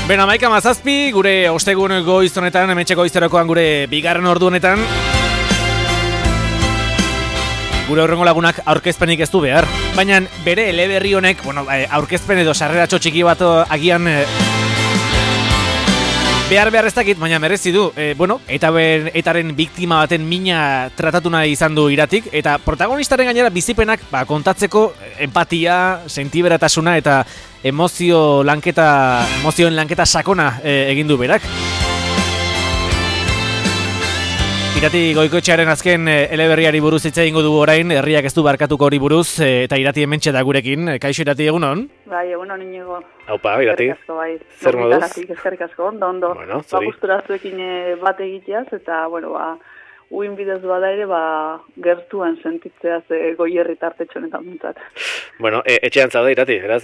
Beno, 11:17, gure ostegun goiz honetan, hementxeko goizterokoan gure bigarren ordu honetan. Gure horrengo lagunak aurkezpenik ez du behar. Baina bere eleberri honek, aurkezpen edo sarreratxo txiki bat agian behar ez dakit, baina merezi du. Etaren biktima baten mina tratatu nahi izan du Iratik, eta protagonistaren gainera bizipenak kontatzeko empatia, sentiberatasuna eta emozioen lanketa sakona egin du berak. Irati Goikoetxearen azken eleberriari buruz hitz egingo dugu orain, herriak ez du barkatuko hori buruz, eta Irati hementxe da gurekin. Kaixo Irati, egunon? Bai, egunon Inigo. Aupa, Irati. Zer moduz? Eskerrik asko, ondo. Bueno, gustura zuekin bat egiteaz, eta, uin bidez bada ere, gertuan sentitzeaz Goierri tartetxonetan mintzat. Bueno, etxean zaude, Irati, beraz,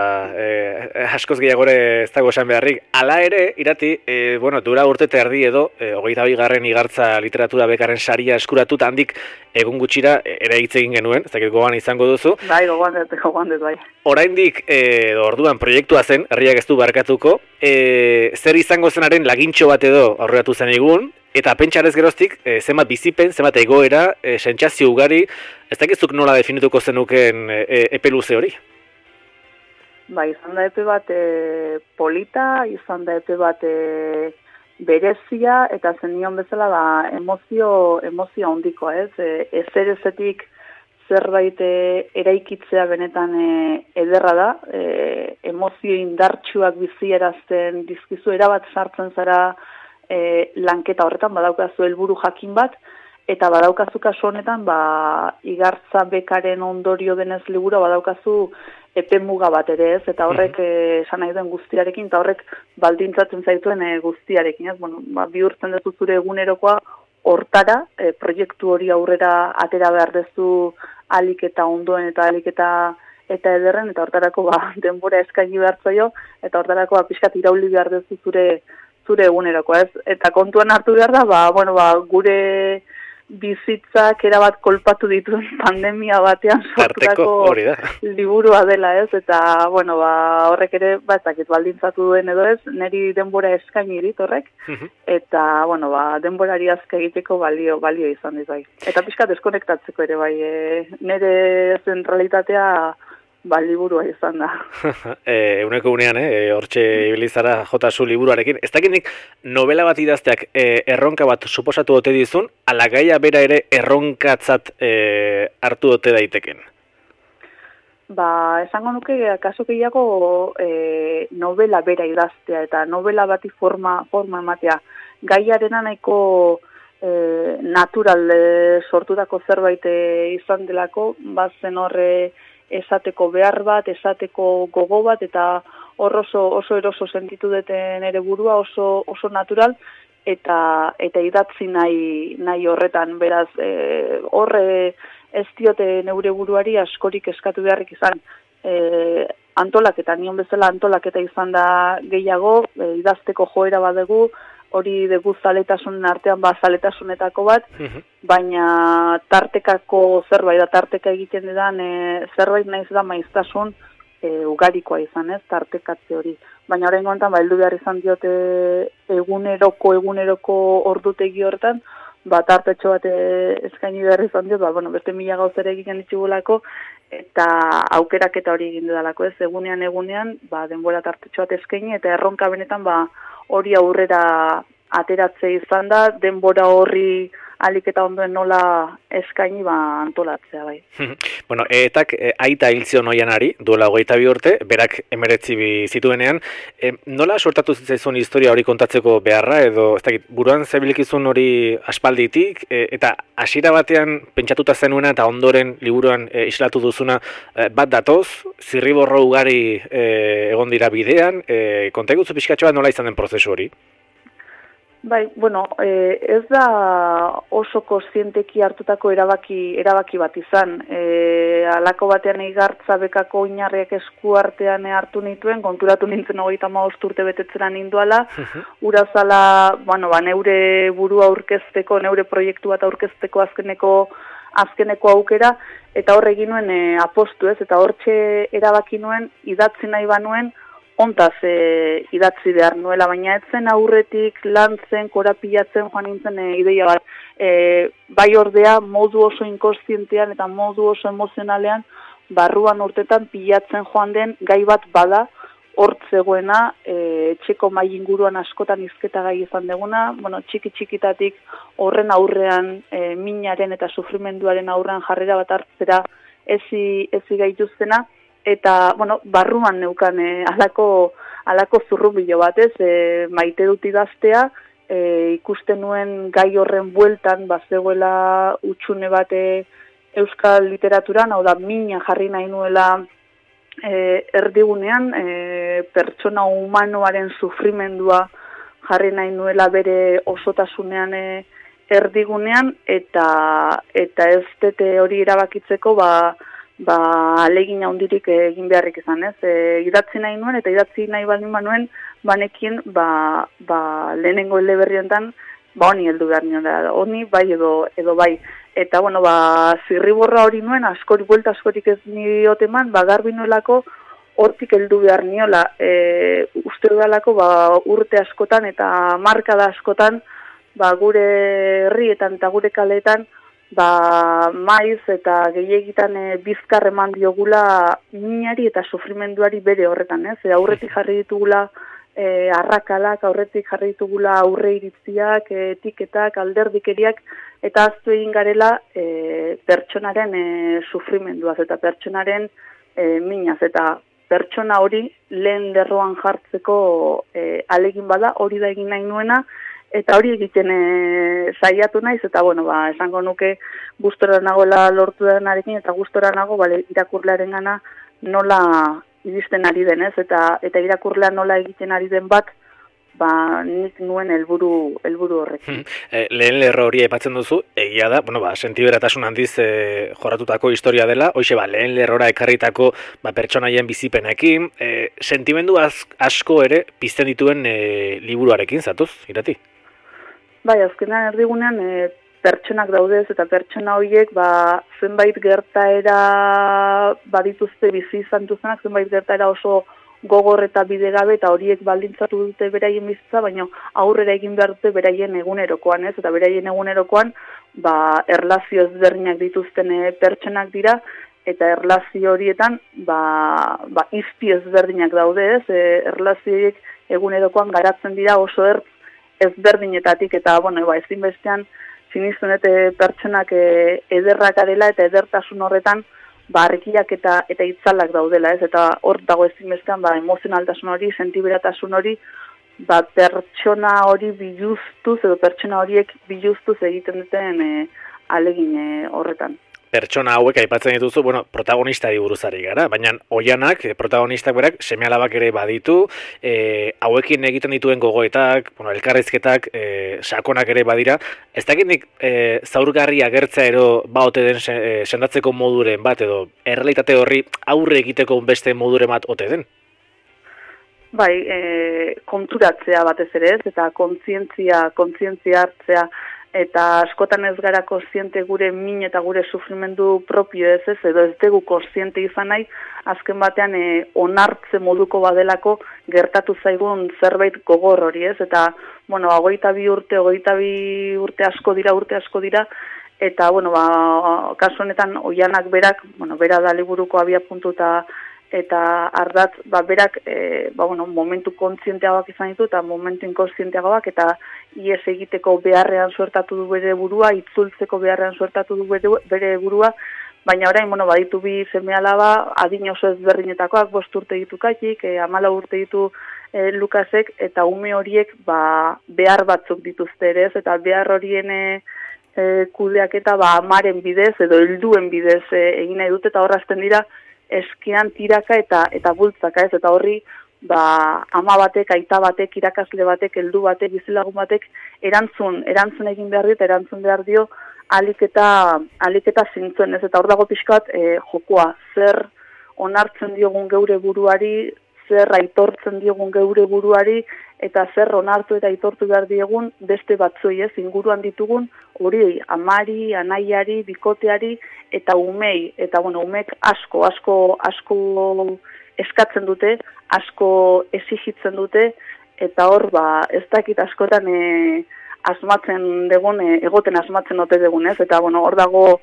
askoz gehiagore ez dago esan beharrik. Hala ere, Irati, dura urte terdi edo, 22. Igartza literatura bekaren saria eskuratuta handik egun gutxira ere hitz egin genuen, ez dakit gogoan izango duzu. Bai, gogoan dut, bai. Oraindik, orduan proiektua zen, herriak ez du barkatuko, zer izango zenaren lagintxo bat edo aurreratu zen egun, eta pentsarez geroztik, zenbat bizipen, zenbat egoera, sentsazio ugari, ez dakizuk nola definituko zenuken epe luze hori? Ba, izan da epe bat polita, izan da epe bat berezia, eta zenion bezala emozio handikoa, ez? Ezerezetik zerbait eraikitzea benetan ederra da, emozio indartsuak bizierazten dizkizu, erabat sartzen zara lanketa horretan, badaukazu helburu jakin bat, eta badaukazu kasu honetan, igartza bekaren ondorio denez liburu, badaukazu epe muga bat ere ez, eta horrek esan nahi duen guztiarekin, eta horrek baldintzatzen zaituen guztiarekin, ez? Bihurtzen duzu zure egunerokoa hortara, proiektu hori aurrera atera behar dezu alik eta ondoen eta alik eta ederren, eta hortarako denbora eskaini behar zaio, eta hortarako pixkat irauli behar dezu zure eguneroko, ez? Eta kontuan hartu behar da, gure bizitzak erabat kolpatu dituen pandemia batean sortutako liburua dela, ez? Eta, horrek ere, ez dakit baldintzatu duen edo ez, niri denbora eskaini dit horrek, eta, denborari azka egiteko balio izan dit, bai. Eta pixkat deskonektatzeko ere, bai, nire zentralitatea liburua izan da. Eguneko unean, hortxe ibilizara jotazu liburuarekin. Ez dakinik novela bat idazteak erronka bat suposatu ote dizun, ala gaia bera ere erronkatzat hartu ote daiteken? Esango nuke, kaso gehiago novela bera idaztea eta novela bati forma ematea. Gaiarena nahiko natural sortutako zerbait izan delako, bazen horre esateko behar bat, esateko gogo bat, eta oso eroso sentitu deten ere burua, oso natural, eta idatzi nahi horretan, beraz, horre ez diote neure buruari askorik eskatu beharrik izan. Antolaketa, nion bezala antolaketa izan da gehiago, idazteko joera bat dugu, hori dugu zaletasunen artean zaletasunetako bat, baina tartekako zerbait da, tarteka egiten edan zerbait nahiz da maiztasun ugarikoa izan, ez, tartekatze hori. Baina horrein gontan, heldu behar izan diote eguneroko ordutegi horretan, tartetxo bat eskaini behar izan diot, beste 1000 gauzere egiten ditugulako, eta aukeraketa hori egin dudalako, ez, egunean, denbora tartetxo bat eskaini, eta erronka benetan, hori aurrera ateratze izan da, denbora horri alik eta ondoen nola eskaini antolatzea, bai. Etak aita hil zion oianari, duela 22 urte, berak 19 zituenean, nola sortatu zitzaizun historia hori kontatzeko beharra, edo ez dakit, buruan zebilikizun hori aspalditik, eta hasiera batean pentsatuta zenuena eta ondoren liburuan islatu duzuna bat datoz, zirriborro ugari egon dira bidean, konta egutzu pixkatxoa nola izan den prozesu hori? Bai, ez da oso kontzienteki hartutako erabaki bat izan. Halako batean igartza bekako oinarriak esku artean hartu nituen, konturatu nintzen 35 urte betetzera ninduala, urazala, neure burua aurkezteko, neure proiektu bat aurkezteko azkeneko aukera, eta horre egin nuen apostu ez, eta hortxe erabaki nuen, idatzi nahi banuen, ontaz idatzi behar nuela, baina etzen aurretik lantzen, korapilatzen joan nintzen ideia bat. Bai ordea modu oso inkostientean eta modu oso emozionalean barruan urtetan pilatzen joan den gai bat bada, hortzegoena, etxeko mai inguruan askotan hizketa gai izan deguna, txiki-txikitatik horren aurrean minaren eta sufrimenduaren aurrean jarrera bat hartzera ezi gaituztena, eta, barruan neukan alako zurrumilo bat, maite dut idaztea, ikusten nuen gai horren bueltan, bazegoela utxune bate euskal literaturan, hau da, mina jarri nahi nuela erdigunean, pertsona humanoaren sufrimendua jarri nahi nuela bere osotasunean erdigunean, eta ez dute hori erabakitzeko, alegin handirik egin beharrik izan, ez? Idatzi nahi nuen, eta idatzi nahi baldin banuen, banekin, lehenengo eleberriontan, honi heldu behar nion da, honi bai edo bai. Eta, zirriborra hori nuen, buelta askorik ez niote eman, garbi nuelako hortik heldu behar niola. Uste dudalako, urte askotan eta markada askotan, gure herrietan eta gure kaleetan, maiz eta gehiegitan bizkar eman diogula minari eta sufrimenduari bere horretan, ez? Aurretik jarri ditugula arrakalak, aurretik jarri ditugula aurre iritziak, etiketak, alderdikeriak, eta aztu egin garela pertsonaren sufrimenduaz eta pertsonaren minaz, eta pertsona hori lehen lerroan jartzeko alegin bada, hori da egin nahi nuena, eta hori egiten saiatu naiz, eta esango nuke gustora nagoela lortu denarekin, eta gustora nago irakurlearen gana nola iristen ari denez, eta irakurlea nola egiten ari den bat, nik nuen helburu horrekin. Lehen lerro hori aipatzen duzu, egia da, sentiberatasun handiz jorratutako historia dela, hoxe lehen lerrora ekarritako pertsonaien bizipenekin, sentimendu asko ere pizten dituen liburuarekin, zatuz, Irati? Bai, azkenean erdigunean pertsonak daudez, eta pertsona horiek zenbait gertaera badituzte bizi izan duzenak, zenbait gertaera oso gogor eta bidegabe, eta horiek baldintzatu dute beraien bizitza, baina aurrera egin behar dute beraien egunerokoan, ez? Eta beraien egunerokoan erlazio ezberdinak dituzten pertsonak dira, eta erlazio horietan izpi ezberdinak daude, ez? Erlazio horiek egunerokoan garatzen dira oso ezberdinetatik, eta ezinbestean siniztunet pertsonak ederrak garela, eta edertasun horretan argiak eta itzalak daudela, ez? Eta hor dago ezinbestean emozionaltasun hori, sentiberatasun hori, pertsona hori biluztuz, edo pertsona horiek biluztuz egiten duten alegin horretan. Pertsona hauek aipatzen dituzu, protagonista buruzari gara, baina Oianak, protagonistak berak, seme-alabak ere baditu, hauekin egiten dituen gogoetak, elkarrizketak, sakonak ere badira. Ez dakinik zaurgarri agertzea ero ote den sendatzeko moduren bat, edo errealitate horri aurre egiteko beste moduren bat ote den? Bai, konturatzea batez ere, ez, eta kontzientzia hartzea, eta askotan ez gara kontziente gure min eta gure sufrimendu propio ez, edo ez dugu kontziente izan nahi, azken batean onartze moduko badelako gertatu zaigun zerbait gogor hori, ez? Eta, 22 urte asko dira, eta, kasu honetan Oianak berak, bera da liburuko abiapuntu eta ardatz, berak, momentu kontzienteagoak izan ditu, eta momentu inkontzienteagoak, eta ies egiteko beharrean suertatu du bere burua, itzultzeko beharrean suertatu du bere burua, baina orain, baditu bi seme-alaba, adin oso ezberdinetakoak, 5 urte ditu Katik, 14 urte ditu Lukasek, eta ume horiek, behar batzuk dituzte ere, eta behar horien kudeak eta amaren bidez, edo helduen bidez egin nahi dute, eta horrazten dira, eskian tiraka eta bultzaka, ez? Eta horri, ama batek, aita batek, irakasle batek, heldu batek, bizilagun batek, erantzun egin behar dio, eta erantzun behar dio, alik eta zintzuen, ez? Eta hor dago pixkat jokoa, zer onartzen diogun geure buruari, zer aitortzen diogun geure buruari, eta zer onartu eta aitortu behar diegun beste batzoi, ez? Inguruan ditugun, hori, amari, anaiari, bikoteari, eta umei, eta umek asko eskatzen dute, asko exigitzen dute, eta hor, ez dakit askotan asmatzen degun, egoten asmatzen ote degun, ez? Eta, hor dago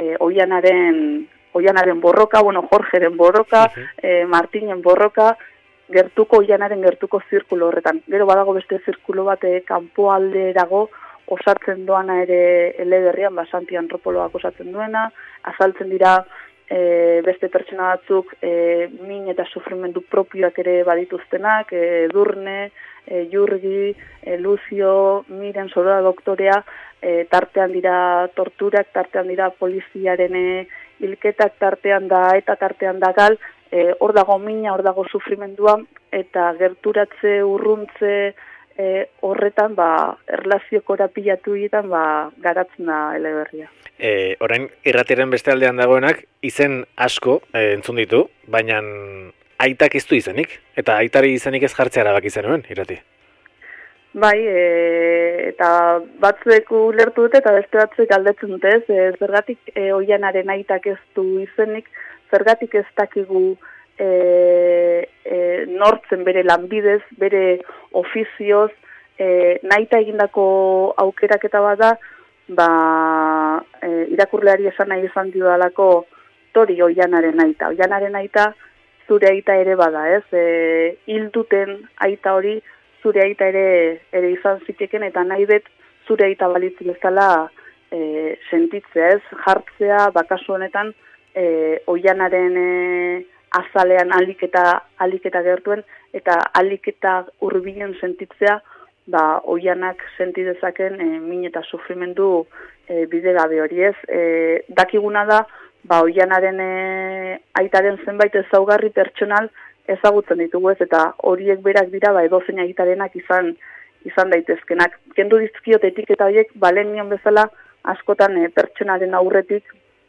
Oianaren borroka, Jorgeren borroka, Martinen borroka, Oianaren gertuko zirkulo horretan. Gero badago beste zirkulo bat kanpoalderago osatzen doana ere Eleberrian, Santi antropologoak osatzen duena, azaltzen dira beste pertsona batzuk min eta sufrimendu propioak ere badituztenak, Edurne, Jurgi, Lucio, Miren, Sorora doktorea, tartean dira torturak, tartean dira poliziaren hilketak, tartean da gal, hor dago mina, hor dago sufrimendua, eta gerturatze, urruntze horretan, erlazio korapilatu egiten, garatzen da Eleberria. Orain, irratiaren beste aldean dagoenak, izen asko entzun ditu, baina aitak ez du izenik, eta aitari izenik ez jartzea erabaki zenuen, irrati. Bai, eta batzuek ulertu dute eta beste batzuek aldetzen dute, zergatik Oianaren aitak ez du izenik, zergatik ez dakigu nortzen bere lanbidez, bere ofizioz, nahita egindako aukeraketa bada, irakurleari esan nahi izan dudalako Tori Oianaren aita. Oianaren aita zure aita ere bada, ez? Hilduten aita hori zure aita ere izan ziteken, eta nahi dut zure aita balitz bezala sentitzea, ez? Jartzea, bakasu honetan, Oianaren azalean aliketa gertuen, eta aliketa hurbilen sentitzea, Oianak senti dezaken min eta sufrimendu bidegabe hori, ez? Dakiguna da, Oianaren aitaren zenbait ezaugarri pertsonal ezagutzen ditugu, ez? Eta horiek berak dira, edozein aitarenak izan daitezkenak. Kendu dizkiot etiketa horiek, lehen nion bezala, askotan pertsonaren aurretik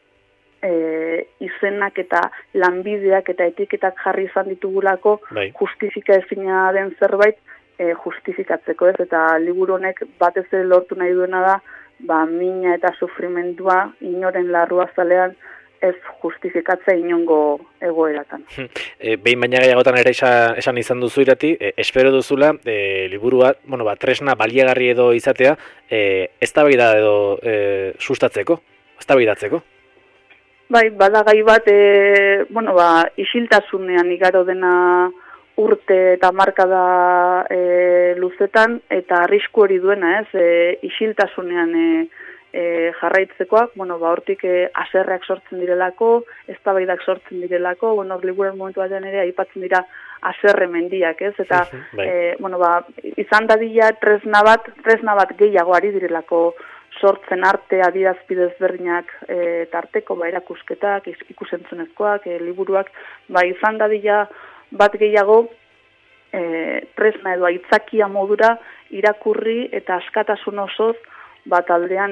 izenak eta lanbideak eta etiketak jarri izan ditugulako justifika ezina den zerbait justifikatzeko, ez? Eta liburu honek batez ere lortu nahi duena da, mina eta sufrimendua inoren larrua zalean ez justifikatzea inongo egoeratan. Behin baina gehiagotan ere esan izan duzu irrati, espero duzula liburua, tresna baliagarri edo izatea, eztabaida edo sustatzeko, eztabaidatzeko. Bai, badagai bat, isiltasunean igaro dena urte eta markada luzetan, eta arrisku hori duena, ez, isiltasunean jarraitzekoak, hortik haserreak sortzen direlako, eztabaidak sortzen direlako, liburuaren momentu batean ere aipatzen dira haserre mendiak, ez, eta izan dadila tresna bat gehiago ari direlako sortzen arte adierazpide ezberdinak tarteko, erakusketak, ikusentzunezkoak, liburuak, izan dadila bat gehiago tresna edo aitzakia modura irakurri eta askatasun osoz aldean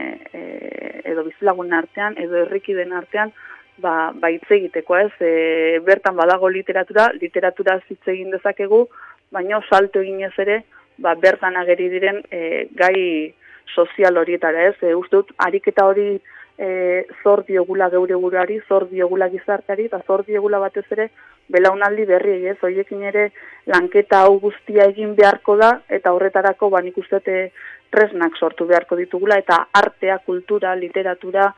edo bizilagun artean edo herrikideen artean hitz egiteko, ez? Bertan badago literatura hitz egin dezakegu, baina salto eginez ere bertan ageri diren gai sozial horietara, ez? Uste dut ariketa hori zor diogula geure buruari, zor diogula gizarteari, eta zor diogula batez ere belaunaldi berri, ez? Horiekin ere lanketa hau guztia egin beharko da, eta horretarako nik uste tresnak sortu beharko ditugula, eta artea, kultura, literatura,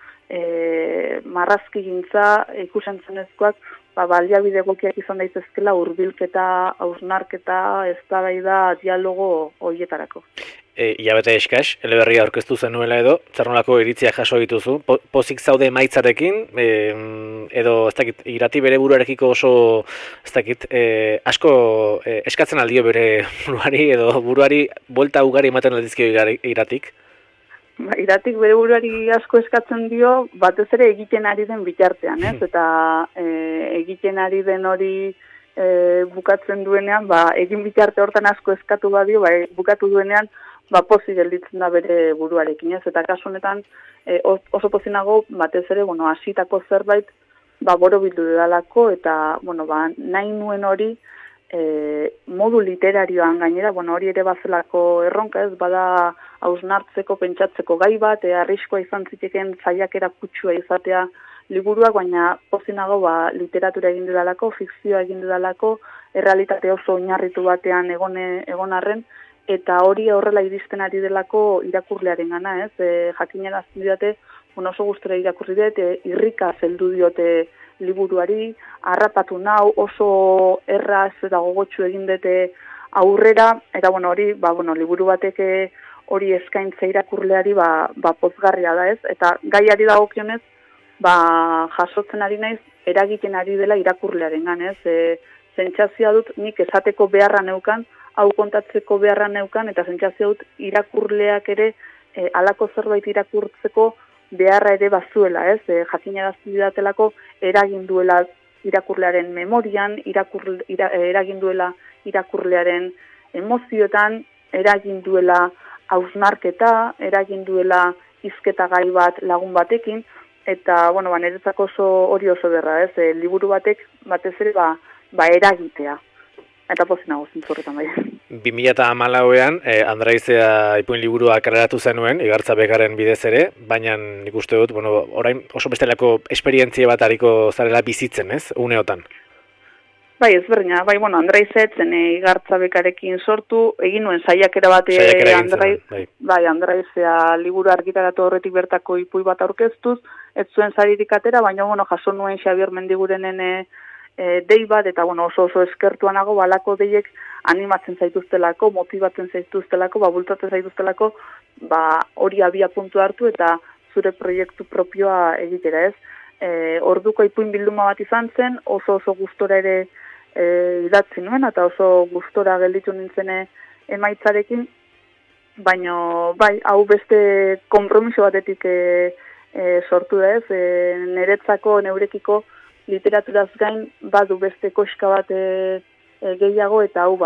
marrazkigintza, ikusentzunezkoak, baliabide egokiak izan daitezkela hurbilketa, hausnarketa, eztabaida, dialogo horietarako. Ilabete eskas, Eleberria aurkeztu zenuela edo, zer nolako iritziak jaso dituzu, pozik zaude emaitzarekin, edo ez dakit, irrati bere buruarekiko oso, ez dakit, asko eskatzen aldio bere buruari, edo buruari buelta ugari ematen aldizkio irratik? Irratik bere buruari asko eskatzen dio, batez ere egiten ari den bitartean, ez? Eta egiten ari den hori bukatzen duenean, egin bitarte hortan asko eskatu badio, bukatu duenean, pozik gelditzen da bere buruarekin, ez? Eta kasu honetan oso pozinago, batez ere, hasitako zerbait, borobildu dedalako, eta, nahi nuen hori, modu literarioan gainera, hori ere bazelako erronka, ez? Bada hausnartzeko, pentsatzeko gai bat, arriskoa izan ziteken zaiakera kutsua izatea liburuak, baina pozinago literatura egin dudalako, fikzioa egin dudalako, errealitate oso oinarritu batean egon arren, eta hori horrela iristen ari delako irakurlearen gana, ez? Jakinarazten didate, oso gustora irakurri dut, irrika zeldu diote liburuari, harrapatu nau, oso erraz eta gogotsu egin dute aurrera, eta hori, liburu batek hori eskaintza irakurleari pozgarria da, ez? Eta gaiari dagokionez, jasotzen ari naiz, eragiten ari dela irakurlearengan, ez? Sentsazioa dut nik esateko beharra neukan, hau kontatzeko beharra neukan, eta sentsazioa dut irakurleak ere halako zerbait irakurtzeko beharra ere bazuela, ez? Jakinarazten didatelako eragin duela irakurlearen memorian, eragin duela irakurlearen emozioetan, eragin duela hausnarketa, eragin duela hizketa gai bat lagun batekin, eta, niretzako hori oso berra, ez? Liburu batek batez ere eragitea. Eta pozinago zintzurretan bai. 2014an Andraizea ipuin liburua kaleratu zenuen, Igartza Bekaren bidez ere, baina nik uste dut, orain oso bestelako esperientzia bat hariko zarela bizitzen, ez? Uneotan. Bai, ezberdina, Andraizea etzen Igartza Bekarekin sortu, egin nuen saiakera bat Andraizea liburu argitaratu horretik bertako ipui bat aurkeztuz, ez zuen saririk atera, baina jaso nuen Xabier Mendigurenen dei bat, eta oso eskertuanago balako deiek animatzen zaituztelako, motibatzen zaituztelako, bultatzen zaituztelako, hori abia puntu hartu eta zure proiektu propioa egitera, ez? Orduko ipuin bilduma bat izan zen, oso gustora ere idatzi nuen, eta oso gustora gelditu nintzen emaitzarekin, baina hau beste konpromiso batetik sortu da, ez? Neurekiko literaturaz gain badu beste koska bat gehiago, eta hau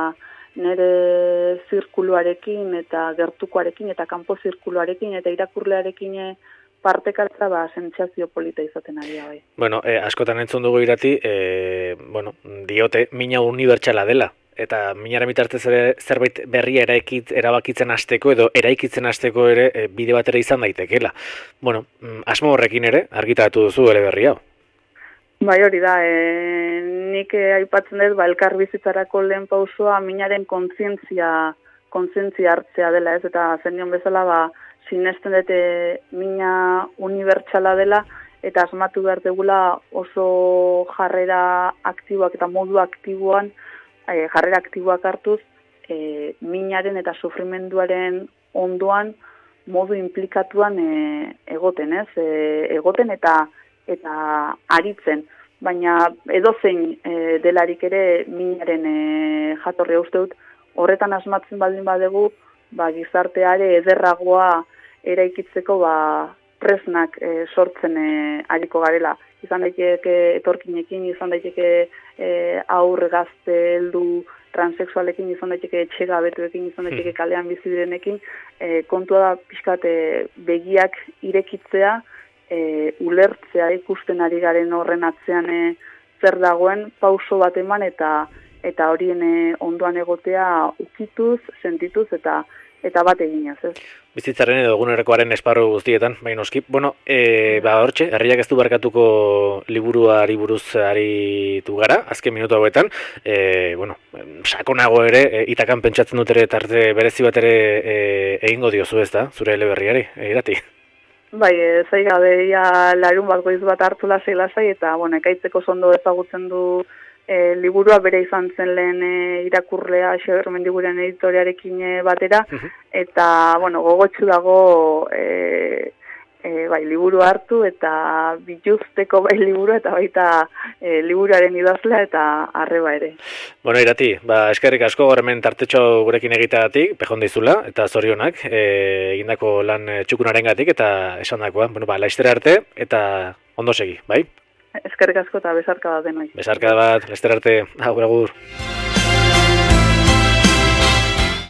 nire zirkuluarekin eta gertukoarekin eta kanpo zirkuluarekin eta irakurlearekin partekatza sentsazio polita izaten ari bai. Askotan entzun dugu Irati, diote mina unibertsala dela, eta minaren bitartez ere zerbait berria erabakitzen hasteko edo eraikitzen hasteko ere bide bat ere izan daitekela. Asmo horrekin ere argitaratu duzu eleberri hau. Bai, hori da, nik aipatzen dut, elkar bizitzarako lehen pausoa minaren kontzientzia hartzea dela, ez? Eta zenion bezala, sinesten dute mina unibertsala dela, eta asmatu behar degula oso jarrera aktiboak eta modu aktiboan, jarrera aktiboak hartuz, minaren eta sufrimenduaren ondoan modu implikatuan egoten, ez? Egoten eta aritzen, baina edozein delarik ere minaren jatorria uste dut, horretan asmatzen baldin badegu, gizarteare ederragoa eraikitzeko tresnak sortzen ariko garela. Izan daiteke etorkinekin, izan daiteke aurre gazte heldu transexualekin, izan daiteke etxegabetuekin, izan daiteke kalean bizi direnekin, kontua da pixkat begiak irekitzea, ulertzea ikusten ari garen horren atzean zer dagoen, pauso bat eman eta horien ondoan egotea ukituz, sentituz eta bat eginez, ez? Bizitzaren edo egunerokoaren esparru guztietan, baina noski. Hortxe, herriak ez du barkatuko liburuari buruz aritu gara, azken minutu hauetan, sakonago ere, itakan pentsatzen dut ere tarte berezi bat ere egingo diozu, ez da, zure eleberriari, Irati? Bai, zaigabeia larun bat goiz bat hartu lasai, eta ekaitzeko zondo ezagutzen du liburua bere izan zen lehen irakurlea Xabier Mendiguren editoriarekin batera, eta gogotsu dago liburu hartu eta biluzteko liburu eta baita liburuaren idazlea eta arreba ere. Irati, eskerrik asko hemen tartetxo gurekin egiteagatik, pejón dizula eta zorionak egindako lan txukunarengatik eta esandakoa, laiztera arte eta ondo segi, bai? Eskerrik asko eta besarka bat denoi. Besarka bat, laiztera arte, agur.